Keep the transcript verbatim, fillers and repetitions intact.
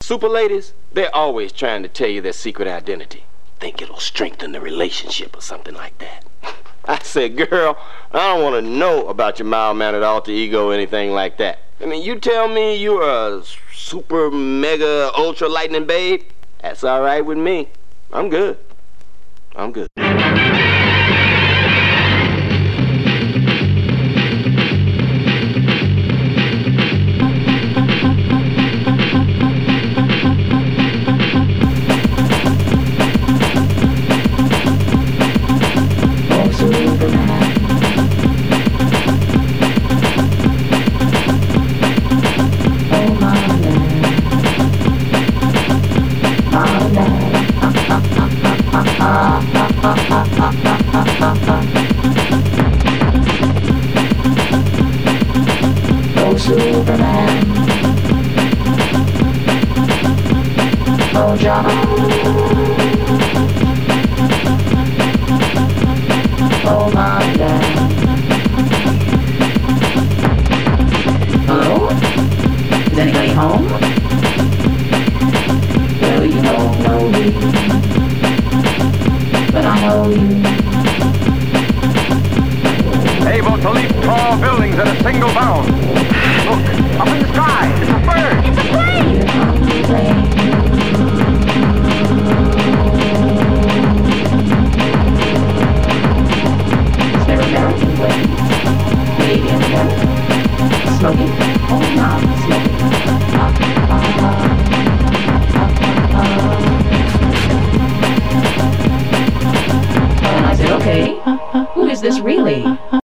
Super ladies, they're always trying to tell you their secret identity. Think it'll strengthen the relationship or something like that. I said, girl, I don't want to know about your mild-mannered alter ego or anything like that. I mean, you tell me you're a super, mega, ultra lightning babe, that's all right with me. I'm good. I'm good. Oh, Superman. Oh, John. Oh, my dad. Hello? Is anybody home? Well, you don't know me, but I know you. Able to leap tall buildings at a single bound. Look, up in the sky, it's a bird. It's a plane! Here comes the plane. Is there American planes? Maybe in America. Smoking? Oh, not smoking. And I said, okay, who is this really?